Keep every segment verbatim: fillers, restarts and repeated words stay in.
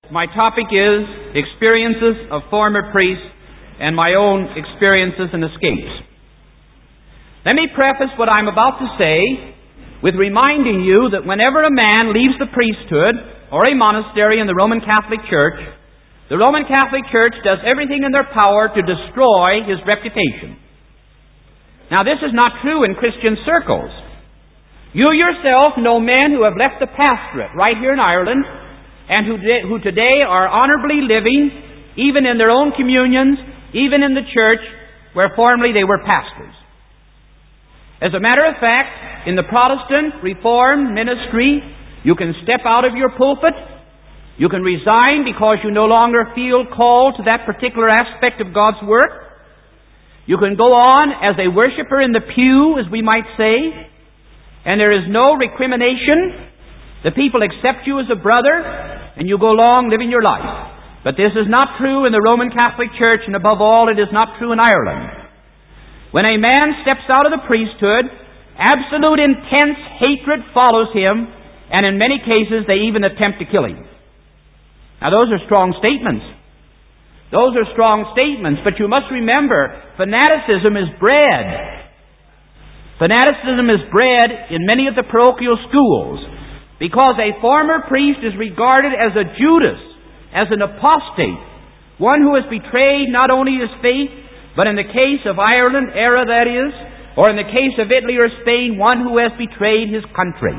My topic is experiences of former priests and my own experiences and escapes. Let me preface what I'm about to say with reminding you that whenever a man leaves the priesthood or a monastery in the Roman Catholic Church, the Roman Catholic Church does everything in their power to destroy his reputation. Now, this is not true in Christian circles. You yourself know men who have left the pastorate right here in Ireland and who, de- who today are honorably living, even in their own communions, even in the church where formerly they were pastors. As a matter of fact, in the Protestant Reformed ministry, you can step out of your pulpit, you can resign because you no longer feel called to that particular aspect of God's work. You can go on as a worshiper in the pew, as we might say, and there is no recrimination. The people accept you as a brother, and you go along living your life. But this is not true in the Roman Catholic Church, and above all, it is not true in Ireland. When a man steps out of the priesthood, absolute intense hatred follows him, and in many cases they even attempt to kill him. Now those are strong statements. Those are strong statements, but you must remember, fanaticism is bred. Fanaticism is bred in many of the parochial schools because a former priest is regarded as a Judas, as an apostate, one who has betrayed not only his faith, but in the case of Ireland era, that is, or in the case of Italy or Spain, one who has betrayed his country.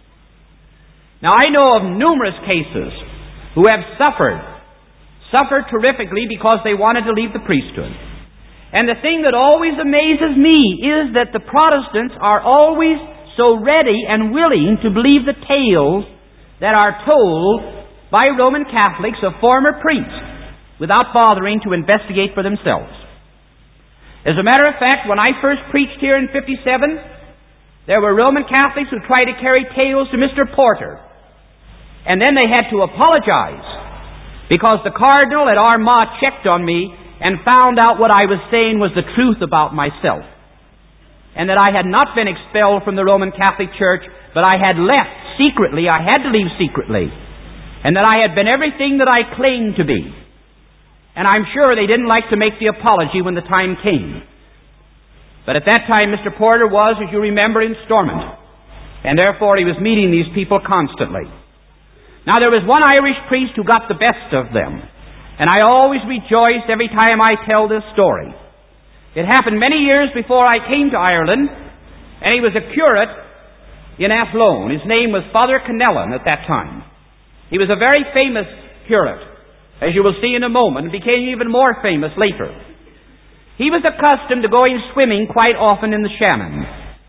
Now I know of numerous cases who have suffered, suffered terrifically because they wanted to leave the priesthood. And the thing that always amazes me is that the Protestants are always so ready and willing to believe the tales that are told by Roman Catholics of former priests without bothering to investigate for themselves. As a matter of fact, when I first preached here in fifty-seven, there were Roman Catholics who tried to carry tales to Mister Porter. And then they had to apologize because the Cardinal at Armagh checked on me and found out what I was saying was the truth about myself. And that I had not been expelled from the Roman Catholic Church, but I had left secretly. I had to leave secretly. And that I had been everything that I claimed to be. And I'm sure they didn't like to make the apology when the time came. But at that time, Mister Porter was, as you remember, in Stormont. And therefore he was meeting these people constantly. Now there was one Irish priest who got the best of them. And I always rejoice every time I tell this story. It happened many years before I came to Ireland, and he was a curate in Athlone. His name was Father Connellan at that time. He was a very famous curate, as you will see in a moment, and became even more famous later. He was accustomed to going swimming quite often in the Shannon.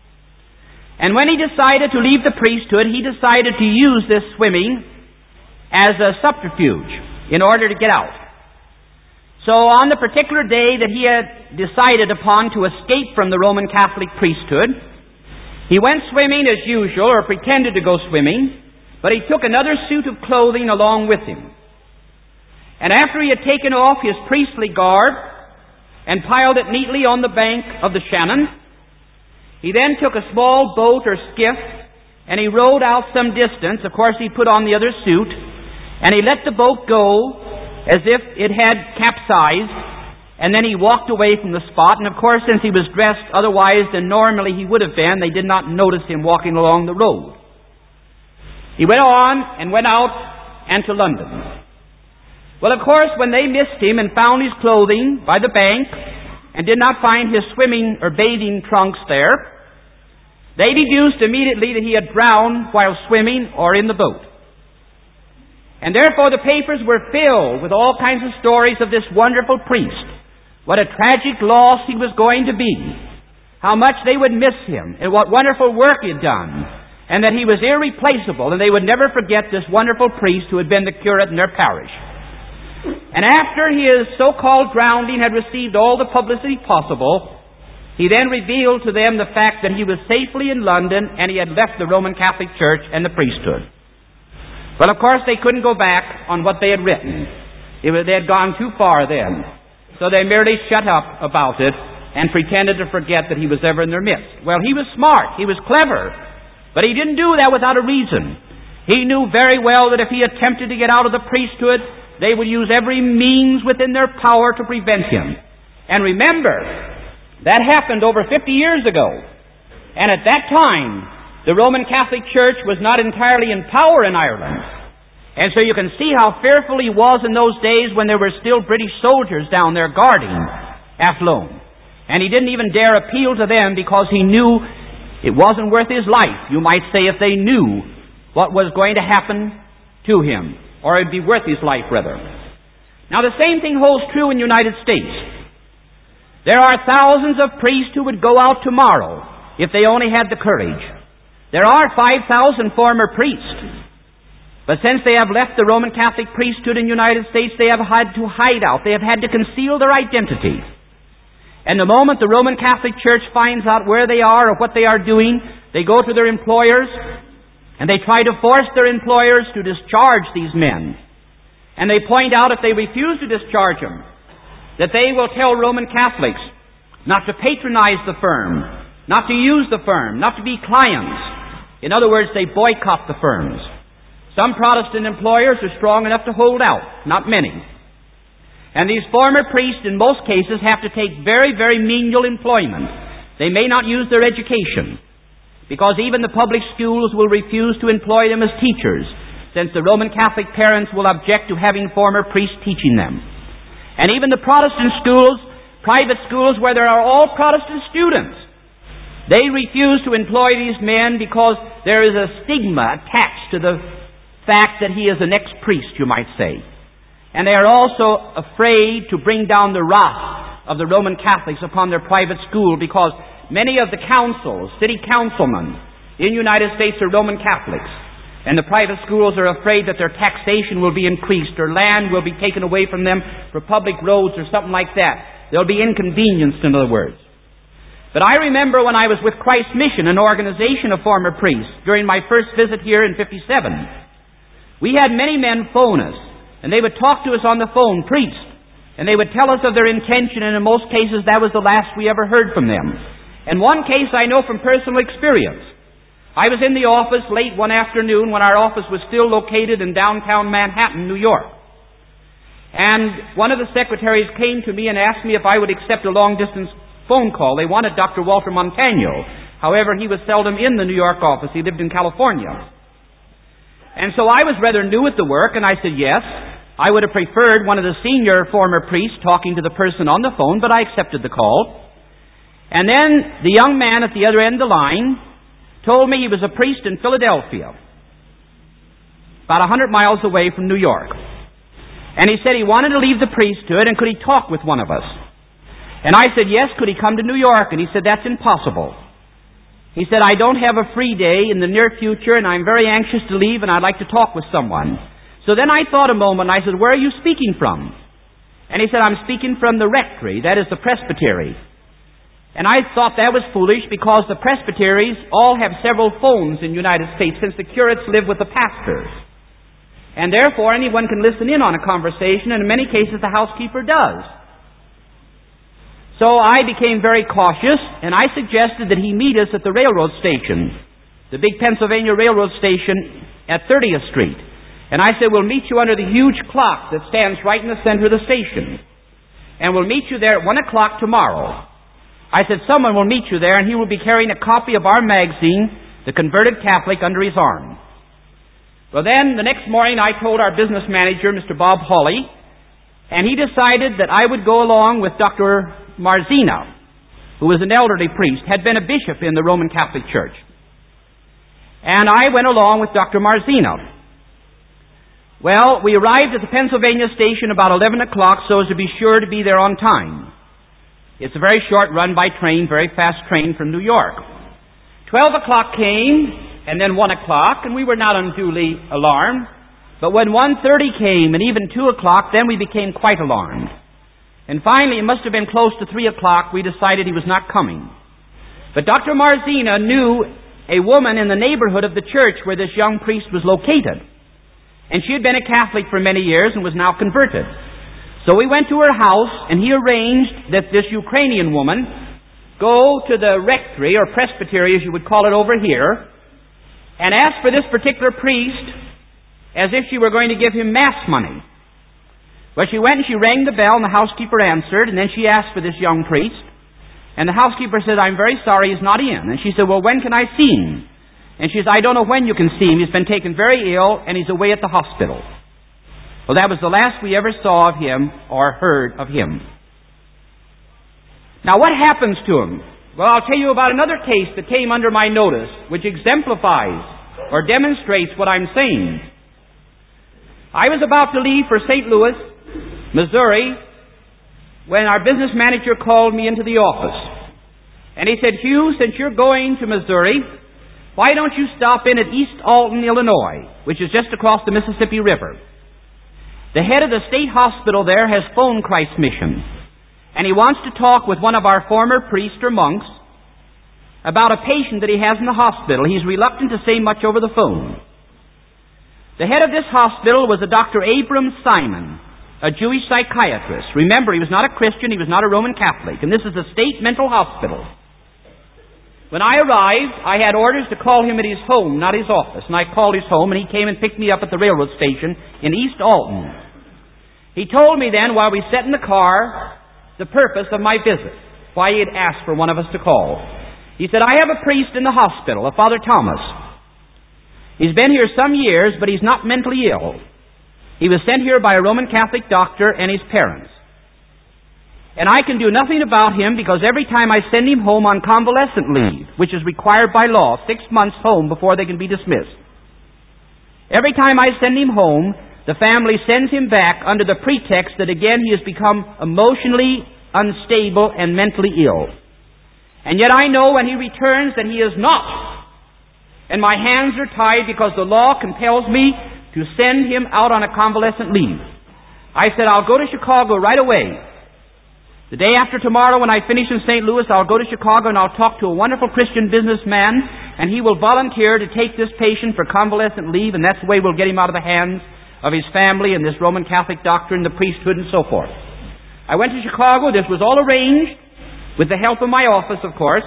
And when he decided to leave the priesthood, he decided to use this swimming as a subterfuge in order to get out. So on the particular day that he had decided upon to escape from the Roman Catholic priesthood, he went swimming as usual, or pretended to go swimming, but he took another suit of clothing along with him. And after he had taken off his priestly garb and piled it neatly on the bank of the Shannon, he then took a small boat or skiff and he rowed out some distance. Of course, he put on the other suit and he let the boat go as if it had capsized, and then he walked away from the spot. And of course, since he was dressed otherwise than normally he would have been, they did not notice him walking along the road. He went on and went out and to London. Well, of course, when they missed him and found his clothing by the bank and did not find his swimming or bathing trunks there, they deduced immediately that he had drowned while swimming or in the boat. And therefore the papers were filled with all kinds of stories of this wonderful priest. What a tragic loss he was going to be. How much they would miss him, and what wonderful work he had done. And that he was irreplaceable, and they would never forget this wonderful priest who had been the curate in their parish. And after his so-called drowning had received all the publicity possible, he then revealed to them the fact that he was safely in London and he had left the Roman Catholic Church and the priesthood. Well, of course, they couldn't go back on what they had written. It was, they had gone too far then. So they merely shut up about it and pretended to forget that he was ever in their midst. Well, he was smart. He was clever. But he didn't do that without a reason. He knew very well that if he attempted to get out of the priesthood, they would use every means within their power to prevent him. And remember, that happened over fifty years ago. And at that time, the Roman Catholic Church was not entirely in power in Ireland. And so you can see how fearful he was in those days when there were still British soldiers down there guarding Athlone. And he didn't even dare appeal to them because he knew it wasn't worth his life, you might say, if they knew what was going to happen to him. Or it would be worth his life, rather. Now the same thing holds true in the United States. There are thousands of priests who would go out tomorrow if they only had the courage. There are five thousand former priests. But since they have left the Roman Catholic priesthood in the United States, they have had to hide out. They have had to conceal their identity. And the moment the Roman Catholic Church finds out where they are or what they are doing, they go to their employers and they try to force their employers to discharge these men. And they point out if they refuse to discharge them, that they will tell Roman Catholics not to patronize the firm, not to use the firm, not to be clients. In other words, they boycott the firms. Some Protestant employers are strong enough to hold out, not many. And these former priests, in most cases, have to take very, very menial employment. They may not use their education, because even the public schools will refuse to employ them as teachers, since the Roman Catholic parents will object to having former priests teaching them. And even the Protestant schools, private schools where there are all Protestant students, they refuse to employ these men because there is a stigma attached to the fact that he is an ex-priest, you might say. And they are also afraid to bring down the wrath of the Roman Catholics upon their private school, because many of the councils, city councilmen in the United States are Roman Catholics. And the private schools are afraid that their taxation will be increased, or land will be taken away from them for public roads or something like that. They'll be inconvenienced, in other words. But I remember when I was with Christ's Mission, an organization of former priests, during my first visit here in fifty-seven. We had many men phone us, and they would talk to us on the phone, priests, and they would tell us of their intention, and in most cases that was the last we ever heard from them. And one case I know from personal experience. I was in the office late one afternoon when our office was still located in downtown Manhattan, New York. And one of the secretaries came to me and asked me if I would accept a long-distance phone call. They wanted Doctor Walter Montano. However, he was seldom in the New York office. He lived in California. And so I was rather new at the work, and I said yes. I would have preferred one of the senior former priests talking to the person on the phone, but I accepted the call. And then the young man at the other end of the line told me he was a priest in Philadelphia, about a hundred miles away from New York. And he said he wanted to leave the priesthood, and could he talk with one of us? And I said yes, could he come to New York? And he said that's impossible. He said, I don't have a free day in the near future, and I'm very anxious to leave, and I'd like to talk with someone. So then I thought a moment, and I said, where are you speaking from? And he said, I'm speaking from the rectory, that is the presbytery. And I thought that was foolish, because the presbyteries all have several phones in the United States, since the curates live with the pastors. And therefore anyone can listen in on a conversation, and in many cases the housekeeper does. So I became very cautious, and I suggested that he meet us at the railroad station, the big Pennsylvania Railroad station at thirtieth Street. And I said, we'll meet you under the huge clock that stands right in the center of the station. And we'll meet you there at one o'clock tomorrow. I said, someone will meet you there, and he will be carrying a copy of our magazine, The Converted Catholic, under his arm. Well then, the next morning I told our business manager, Mister Bob Hawley, and he decided that I would go along with Doctor Marzina, who was an elderly priest, had been a bishop in the Roman Catholic Church. And I went along with Doctor Marzina. Well, we arrived at the Pennsylvania station about eleven o'clock so as to be sure to be there on time. It's a very short run by train, very fast train from New York. Twelve o'clock came, and then one o'clock, and we were not unduly alarmed. But when one thirty came, and even two o'clock, then we became quite alarmed. And finally, it must have been close to three o'clock, we decided he was not coming. But Doctor Marzina knew a woman in the neighborhood of the church where this young priest was located. And she had been a Catholic for many years and was now converted. So we went to her house, and he arranged that this Ukrainian woman go to the rectory, or presbytery as you would call it over here, and asked for this particular priest as if she were going to give him mass money. Well, she went and she rang the bell, and the housekeeper answered, and then she asked for this young priest. And the housekeeper said, "I'm very sorry, he's not in." And she said, "Well, when can I see him?" And she said, "I don't know when you can see him. He's been taken very ill, and he's away at the hospital." Well, that was the last we ever saw of him or heard of him. Now, what happens to him? Well, I'll tell you about another case that came under my notice, which exemplifies or demonstrates what I'm saying. I was about to leave for Saint Louis, Missouri, when our business manager called me into the office. And he said, "Hugh, since you're going to Missouri, why don't you stop in at East Alton, Illinois, which is just across the Mississippi River? The head of the state hospital there has phoned Christ Mission, and he wants to talk with one of our former priests or monks about a patient that he has in the hospital. He's reluctant to say much over the phone." The head of this hospital was a Doctor Abram Simon, a Jewish psychiatrist. Remember, he was not a Christian, he was not a Roman Catholic, and this is a state mental hospital. When I arrived, I had orders to call him at his home, not his office, and I called his home, and he came and picked me up at the railroad station in East Alton. He told me then, while we sat in the car, the purpose of my visit, why he had asked for one of us to call. He said, "I have a priest in the hospital, a Father Thomas. He's been here some years, but he's not mentally ill. He was sent here by a Roman Catholic doctor and his parents. And I can do nothing about him because every time I send him home on convalescent leave, which is required by law, six months home before they can be dismissed. Every time I send him home, the family sends him back under the pretext that again he has become emotionally unstable and mentally ill. And yet I know when he returns that he is not. And my hands are tied because the law compels me to send him out on a convalescent leave. I said, I'll go to Chicago right away. The day after tomorrow when I finish in Saint Louis, I'll go to Chicago and I'll talk to a wonderful Christian businessman, and he will volunteer to take this patient for convalescent leave, and that's the way we'll get him out of the hands of his family and this Roman Catholic doctrine, the priesthood, and so forth. I went to Chicago. This was all arranged with the help of my office, of course.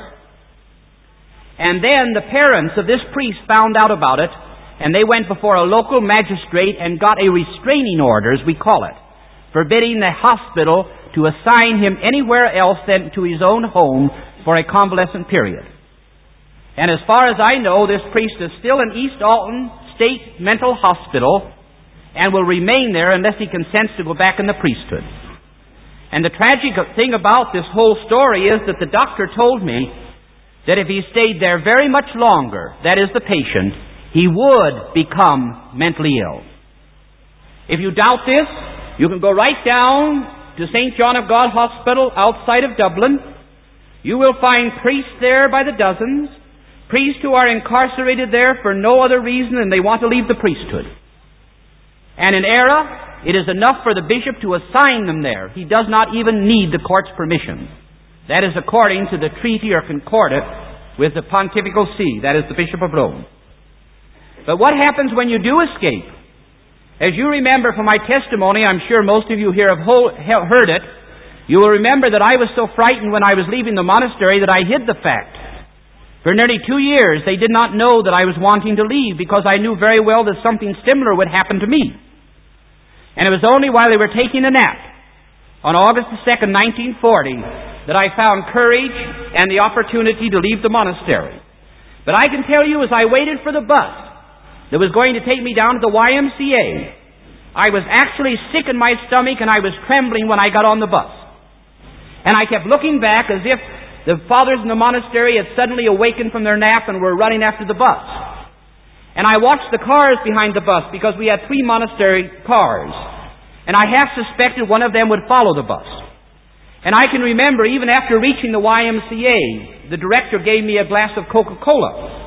And then the parents of this priest found out about it, and they went before a local magistrate and got a restraining order, as we call it, forbidding the hospital to assign him anywhere else than to his own home for a convalescent period. And as far as I know, this priest is still in East Alton State Mental Hospital and will remain there unless he consents to go back in the priesthood. And the tragic thing about this whole story is that the doctor told me that if he stayed there very much longer, that is the patient, he would become mentally ill. If you doubt this, you can go right down to Saint John of God Hospital outside of Dublin. You will find priests there by the dozens, priests who are incarcerated there for no other reason than they want to leave the priesthood. And in era, it is enough for the bishop to assign them there. He does not even need the court's permission. That is according to the treaty or concordat with the Pontifical See, that is the Bishop of Rome. But what happens when you do escape? As you remember from my testimony, I'm sure most of you here have heard it, you will remember that I was so frightened when I was leaving the monastery that I hid the fact. For nearly two years, they did not know that I was wanting to leave because I knew very well that something similar would happen to me. And it was only while they were taking a nap on August the second, nineteen forty, that I found courage and the opportunity to leave the monastery. But I can tell you, as I waited for the bus that was going to take me down to the Y M C A, I was actually sick in my stomach and I was trembling when I got on the bus. And I kept looking back as if the fathers in the monastery had suddenly awakened from their nap and were running after the bus. And I watched the cars behind the bus because we had three monastery cars. And I half suspected one of them would follow the bus. And I can remember even after reaching the Y M C A, the director gave me a glass of Coca-Cola.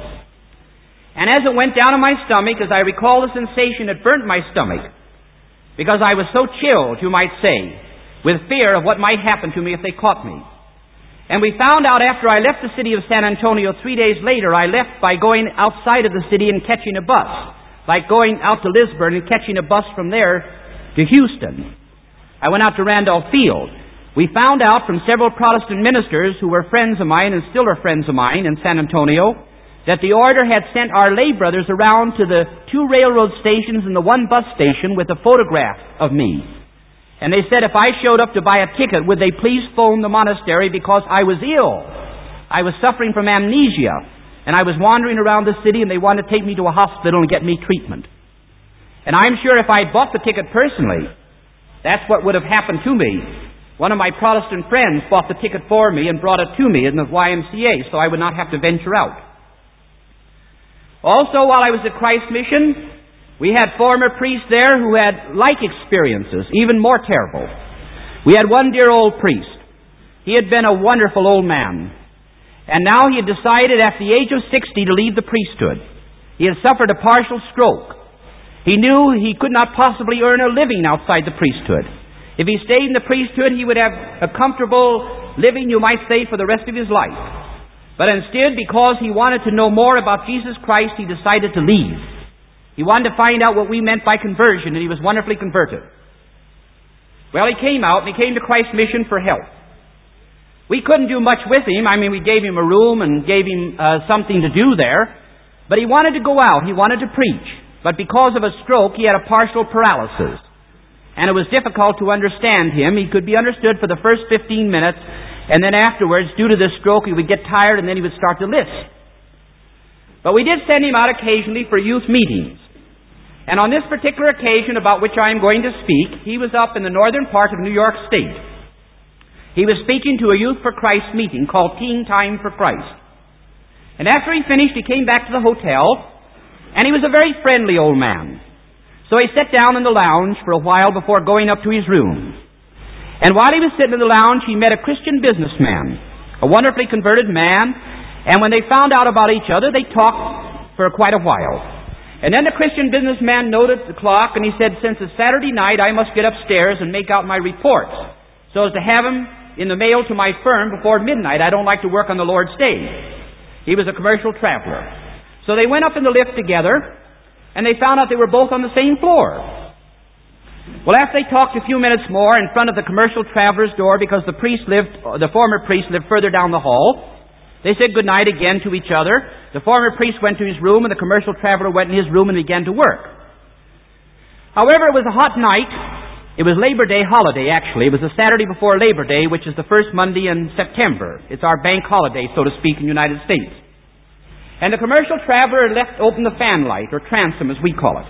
And as it went down in my stomach, as I recall the sensation, it burnt my stomach. Because I was so chilled, you might say, with fear of what might happen to me if they caught me. And we found out after I left the city of San Antonio three days later, I left by going outside of the city and catching a bus. Like going out to Lisburn and catching a bus from there to Houston. I went out to Randolph Field. We found out from several Protestant ministers who were friends of mine and still are friends of mine in San Antonio that the order had sent our lay brothers around to the two railroad stations and the one bus station with a photograph of me. And they said if I showed up to buy a ticket, would they please phone the monastery because I was ill. I was suffering from amnesia, and I was wandering around the city, and they wanted to take me to a hospital and get me treatment. And I'm sure if I had bought the ticket personally, that's what would have happened to me. One of my Protestant friends bought the ticket for me and brought it to me in the Y M C A, so I would not have to venture out. Also, while I was at Christ Mission, we had former priests there who had like experiences, even more terrible. We had one dear old priest. He had been a wonderful old man. And now he had decided at the age of sixty to leave the priesthood. He had suffered a partial stroke. He knew he could not possibly earn a living outside the priesthood. If he stayed in the priesthood, he would have a comfortable living, you might say, for the rest of his life. But instead, because he wanted to know more about Jesus Christ, he decided to leave. He wanted to find out what we meant by conversion, and he was wonderfully converted. Well, he came out, and he came to Christ Mission for help. We couldn't do much with him. I mean, we gave him a room and gave him uh, something to do there. But he wanted to go out. He wanted to preach. But because of a stroke, he had a partial paralysis. And it was difficult to understand him. He could be understood for the first fifteen minutes, and then afterwards, due to this stroke, he would get tired and then he would start to lisp. But we did send him out occasionally for youth meetings. And on this particular occasion about which I am going to speak, he was up in the northern part of New York State. He was speaking to a Youth for Christ meeting called Teen Time for Christ. And after he finished, he came back to the hotel, and he was a very friendly old man. So he sat down in the lounge for a while before going up to his room. And while he was sitting in the lounge, he met a Christian businessman, a wonderfully converted man, and when they found out about each other, they talked for quite a while. And then the Christian businessman noted the clock, and he said, since it's Saturday night, I must get upstairs and make out my reports, so as to have them in the mail to my firm before midnight. I don't like to work on the Lord's day. He was a commercial traveler. So they went up in the lift together, and they found out they were both on the same floor. Well, after they talked a few minutes more in front of the commercial traveler's door, because the priest lived, the former priest lived further down the hall, they said good night again to each other. The former priest went to his room, and the commercial traveler went in his room and began to work. However, it was a hot night. It was Labor Day holiday, actually. It was the Saturday before Labor Day, which is the first Monday in September. It's our bank holiday, so to speak, in the United States. And the commercial traveler left open the fan light, or transom as we call it.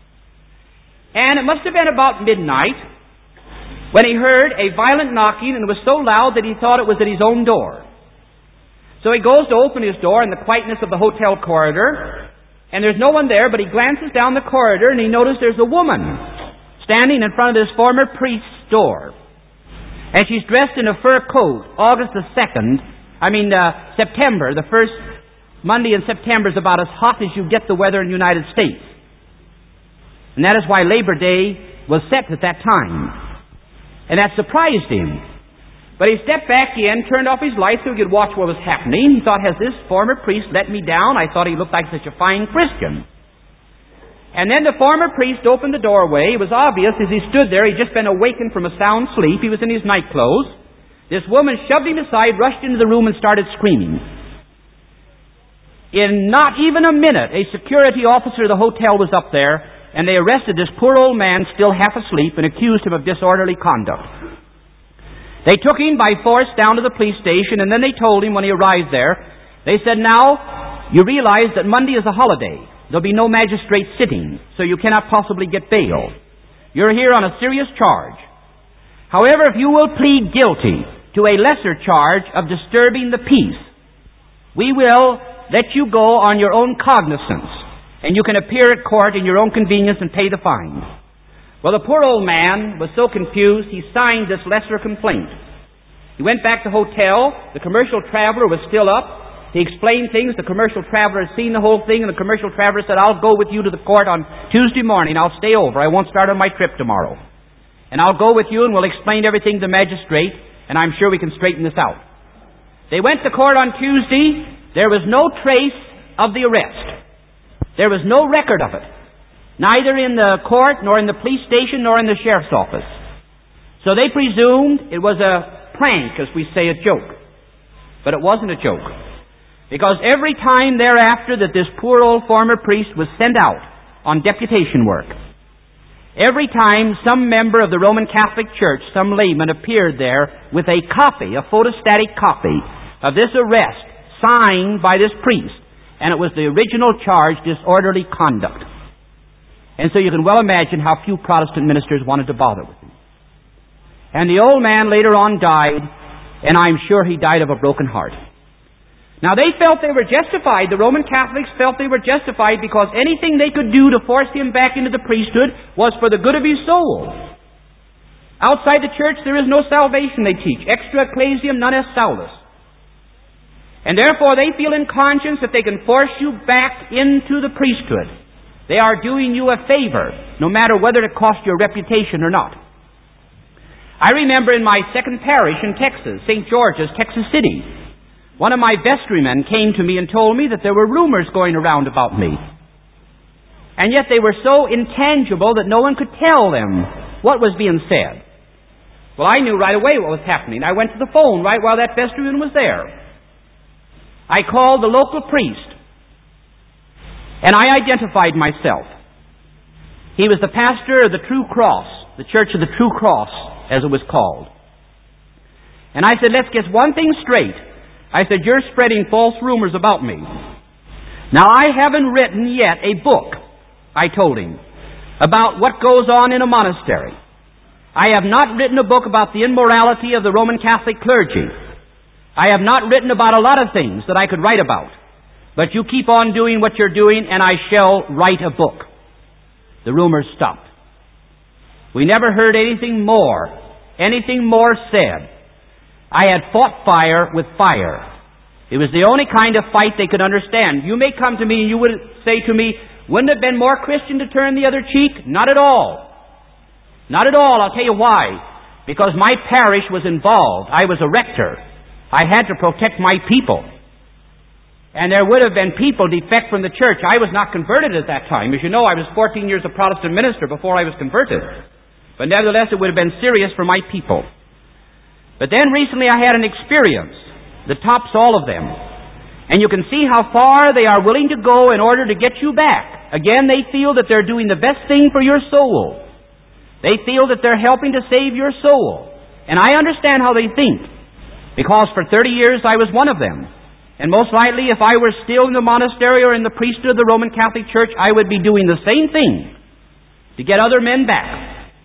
And it must have been about midnight when he heard a violent knocking, and it was so loud that he thought it was at his own door. So he goes to open his door in the quietness of the hotel corridor, and there's no one there, but he glances down the corridor and he notices there's a woman standing in front of this former priest's door. And she's dressed in a fur coat. August the second, I mean uh, September, the first Monday in September is about as hot as you get the weather in the United States. And that is why Labor Day was set at that time. And that surprised him. But he stepped back in, turned off his light so he could watch what was happening. He thought, has this former priest let me down? I thought he looked like such a fine Christian. And then the former priest opened the doorway. It was obvious as he stood there, he'd just been awakened from a sound sleep. He was in his night clothes. This woman shoved him aside, rushed into the room and started screaming. In not even a minute, a security officer of the hotel was up there, and they arrested this poor old man still half asleep and accused him of disorderly conduct. They took him by force down to the police station, and then they told him when he arrived there, they said, now, you realize that Monday is a holiday. There'll be no magistrate sitting, so you cannot possibly get bail. You're here on a serious charge. However, if you will plead guilty to a lesser charge of disturbing the peace, we will let you go on your own cognizance, and you can appear at court in your own convenience and pay the fine. Well, the poor old man was so confused, he signed this lesser complaint. He went back to the hotel. The commercial traveler was still up. He explained things. The commercial traveler had seen the whole thing, and the commercial traveler said, I'll go with you to the court on Tuesday morning. I'll stay over. I won't start on my trip tomorrow. And I'll go with you, and we'll explain everything to the magistrate, and I'm sure we can straighten this out. They went to court on Tuesday. There was no trace of the arrest. There was no record of it. Neither in the court, nor in the police station, nor in the sheriff's office. So they presumed it was a prank, as we say, a joke. But it wasn't a joke. Because every time thereafter that this poor old former priest was sent out on deputation work, every time some member of the Roman Catholic Church, some layman, appeared there with a copy, a photostatic copy of this arrest signed by this priest, and it was the original charge, disorderly conduct. And so you can well imagine how few Protestant ministers wanted to bother with him. And the old man later on died, and I'm sure he died of a broken heart. Now they felt they were justified, the Roman Catholics felt they were justified because anything they could do to force him back into the priesthood was for the good of his soul. Outside the church there is no salvation, they teach. Extra ecclesiam non est salus. And therefore they feel in conscience that they can force you back into the priesthood. They are doing you a favor, no matter whether it costs your reputation or not. I remember in my second parish in Texas, Saint George's, Texas City, one of my vestrymen came to me and told me that there were rumors going around about me. And yet they were so intangible that no one could tell them what was being said. Well, I knew right away what was happening. I went to the phone right while that vestryman was there. I called the local priest, and I identified myself. He was the pastor of the True Cross, the Church of the True Cross, as it was called. And I said, let's get one thing straight. I said, you're spreading false rumors about me. Now, I haven't written yet a book, I told him, about what goes on in a monastery. I have not written a book about the immorality of the Roman Catholic clergy. I have not written about a lot of things that I could write about. But you keep on doing what you're doing, and I shall write a book. The rumors stopped. We never heard anything more, anything more said. I had fought fire with fire. It was the only kind of fight they could understand. You may come to me and you would say to me, wouldn't it have been more Christian to turn the other cheek? Not at all. Not at all. I'll tell you why. Because my parish was involved. I was a rector. I had to protect my people. And there would have been people defect from the church. I was not converted at that time. As you know, I was fourteen years a Protestant minister before I was converted. But nevertheless, it would have been serious for my people. But then recently I had an experience that tops all of them. And you can see how far they are willing to go in order to get you back. Again, they feel that they're doing the best thing for your soul. They feel that they're helping to save your soul. And I understand how they think. Because for thirty years I was one of them. And most likely if I were still in the monastery or in the priesthood of the Roman Catholic Church, I would be doing the same thing to get other men back.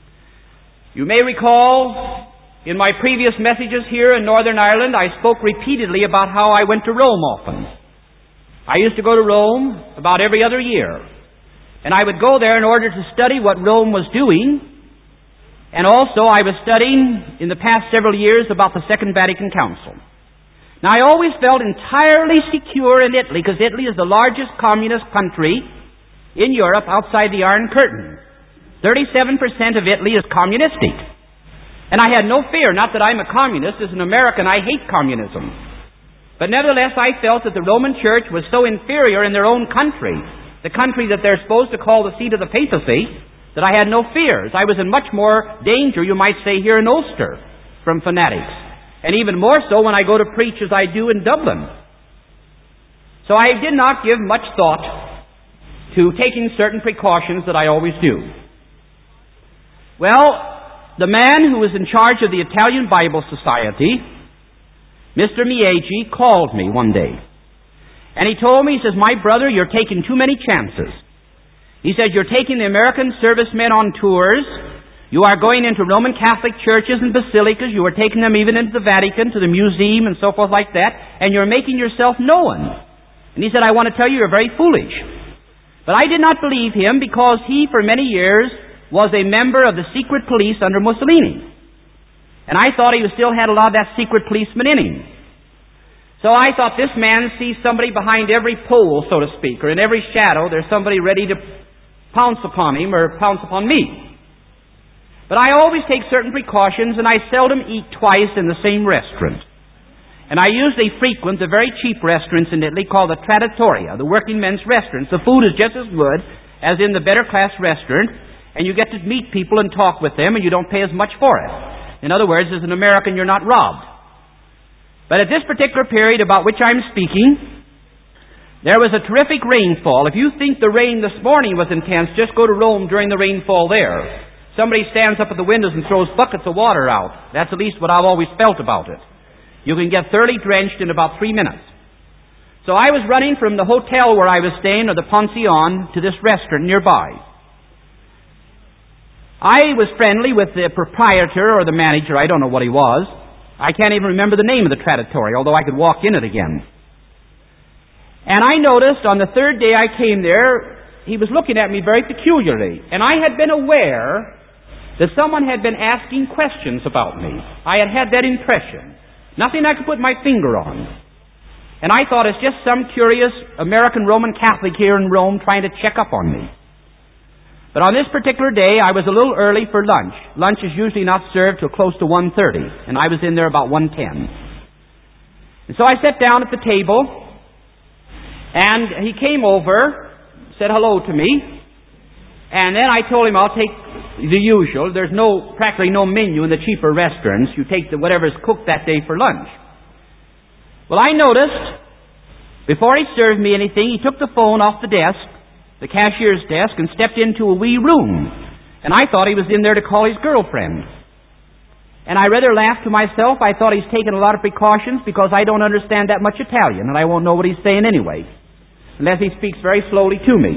You may recall in my previous messages here in Northern Ireland, I spoke repeatedly about how I went to Rome often. I used to go to Rome about every other year. And I would go there in order to study what Rome was doing. And also I was studying in the past several years about the Second Vatican Council. Now I always felt entirely secure in Italy, because Italy is the largest communist country in Europe outside the Iron Curtain. thirty-seven percent of Italy is communistic. And I had no fear, not that I'm a communist. As an American, I hate communism. But nevertheless, I felt that the Roman Church was so inferior in their own country, the country that they're supposed to call the seat of the papacy, that I had no fears. I was in much more danger, you might say, here in Ulster from fanatics. And even more so when I go to preach as I do in Dublin. So I did not give much thought to taking certain precautions that I always do. Well, the man who was in charge of the Italian Bible Society, Mister Miegi, called me one day. And he told me, he says, my brother, you're taking too many chances. He said, you're taking the American servicemen on tours. You are going into Roman Catholic churches and basilicas. You are taking them even into the Vatican, to the museum and so forth like that. And you're making yourself known. And he said, I want to tell you, you're very foolish. But I did not believe him, because he, for many years, was a member of the secret police under Mussolini. And I thought he still had a lot of that secret policeman in him. So I thought, this man sees somebody behind every pole, so to speak, or in every shadow, there's somebody ready to pounce upon him or pounce upon me. But I always take certain precautions, and I seldom eat twice in the same restaurant. And I usually frequent the very cheap restaurants in Italy called the trattoria, the working men's restaurants. The food is just as good as in the better class restaurant, and you get to meet people and talk with them, and you don't pay as much for it. In other words, as an American, you're not robbed. But at this particular period about which I'm speaking, there was a terrific rainfall. If you think the rain this morning was intense, just go to Rome during the rainfall there. Somebody stands up at the windows and throws buckets of water out. That's at least what I've always felt about it. You can get thoroughly drenched in about three minutes. So I was running from the hotel where I was staying, or the pension, to this restaurant nearby. I was friendly with the proprietor or the manager. I don't know what he was. I can't even remember the name of the trattoria, although I could walk in it again. And I noticed on the third day I came there, he was looking at me very peculiarly. And I had been aware that someone had been asking questions about me. I had had that impression. Nothing I could put my finger on. And I thought it's just some curious American Roman Catholic here in Rome trying to check up on me. But on this particular day, I was a little early for lunch. Lunch is usually not served till close to one thirty, and I was in there about one ten. And so I sat down at the table, and he came over, said hello to me, and then I told him I'll take the usual. There's no practically no menu in the cheaper restaurants. You take the whatever's cooked that day for lunch. Well, I noticed, before he served me anything, he took the phone off the desk, the cashier's desk, and stepped into a wee room. And I thought he was in there to call his girlfriend. And I rather laughed to myself. I thought he's taken a lot of precautions because I don't understand that much Italian, and I won't know what he's saying anyway, unless he speaks very slowly to me.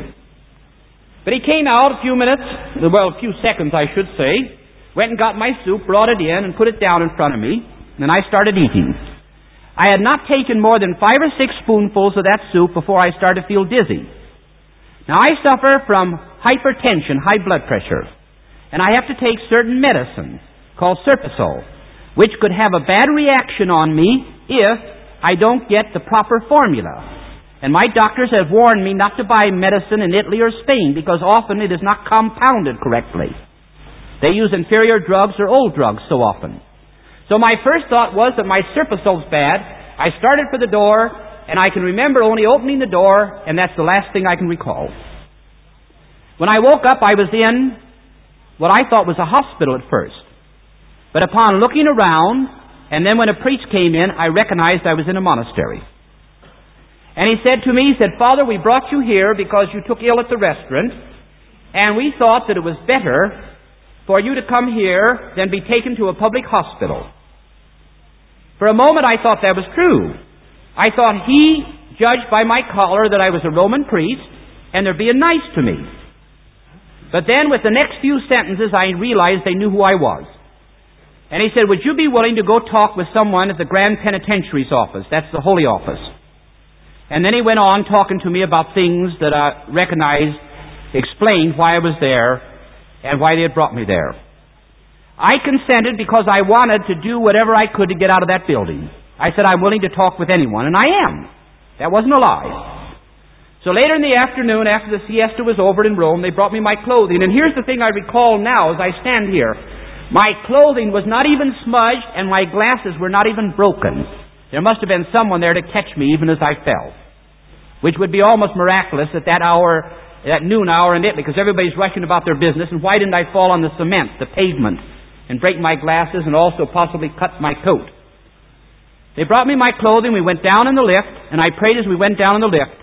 But he came out a few minutes, well, a few seconds I should say, went and got my soup, brought it in, and put it down in front of me, and then I started eating. I had not taken more than five or six spoonfuls of that soup before I started to feel dizzy. Now, I suffer from hypertension, high blood pressure, and I have to take certain medicine called Serpasol, which could have a bad reaction on me if I don't get the proper formula. And my doctors have warned me not to buy medicine in Italy or Spain because often it is not compounded correctly. They use inferior drugs or old drugs so often. So my first thought was that my Serpasol's bad. I started for the door, and I can remember only opening the door, and that's the last thing I can recall. When I woke up, I was in what I thought was a hospital at first. But upon looking around, and then when a priest came in, I recognized I was in a monastery. And he said to me, he said, "Father, we brought you here because you took ill at the restaurant, and we thought that it was better for you to come here than be taken to a public hospital." For a moment I thought that was true. I thought he judged by my collar that I was a Roman priest, and they're being nice to me. But then with the next few sentences I realized they knew who I was. And he said, "Would you be willing to go talk with someone at the Grand Penitentiary's office?" That's the Holy Office. And then he went on talking to me about things that I recognized, explained why I was there and why they had brought me there. I consented because I wanted to do whatever I could to get out of that building. I said, "I'm willing to talk with anyone," and I am. That wasn't a lie. So later in the afternoon, after the siesta was over in Rome, they brought me my clothing. And here's the thing I recall now as I stand here. My clothing was not even smudged, and my glasses were not even broken. There must have been someone there to catch me even as I fell, which would be almost miraculous at that hour, that noon hour in Italy, because everybody's rushing about their business. And why didn't I fall on the cement, the pavement, and break my glasses and also possibly cut my coat? They brought me my clothing. We went down in the lift, and I prayed as we went down in the lift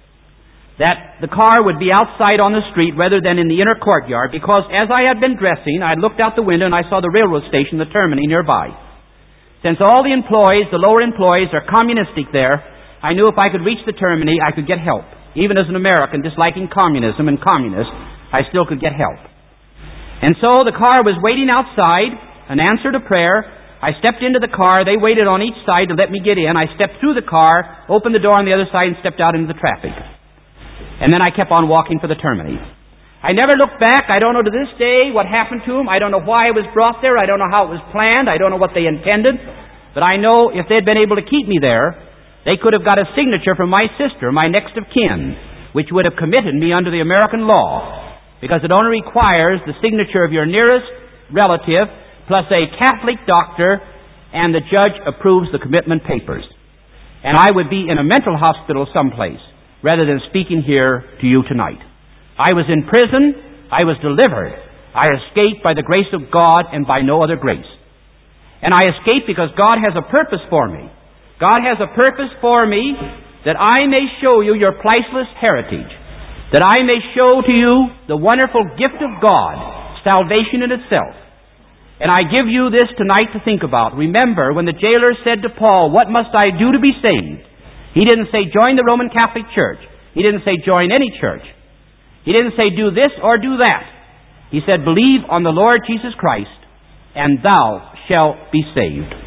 that the car would be outside on the street rather than in the inner courtyard, because as I had been dressing, I looked out the window and I saw the railroad station, the Termini, nearby. Since all the employees, the lower employees, are communistic there, I knew if I could reach the Termini, I could get help. Even as an American disliking communism and communists, I still could get help. And so the car was waiting outside, an answer to prayer. I stepped into the car. They waited on each side to let me get in. I stepped through the car, opened the door on the other side, and stepped out into the traffic. And then I kept on walking for the Termini. I never looked back. I don't know to this day what happened to him. I don't know why I was brought there. I don't know how it was planned. I don't know what they intended. But I know if they'd been able to keep me there, they could have got a signature from my sister, my next of kin, which would have committed me under the American law, because it only requires the signature of your nearest relative plus a Catholic doctor, and the judge approves the commitment papers. And I would be in a mental hospital someplace rather than speaking here to you tonight. I was in prison. I was delivered. I escaped by the grace of God and by no other grace. And I escaped because God has a purpose for me. God has a purpose for me that I may show you your priceless heritage, that I may show to you the wonderful gift of God, salvation in itself. And I give you this tonight to think about. Remember, when the jailer said to Paul, "What must I do to be saved?" He didn't say, "Join the Roman Catholic Church." He didn't say, "Join any church." He didn't say, "Do this or do that." He said, "Believe on the Lord Jesus Christ, and thou shalt be saved."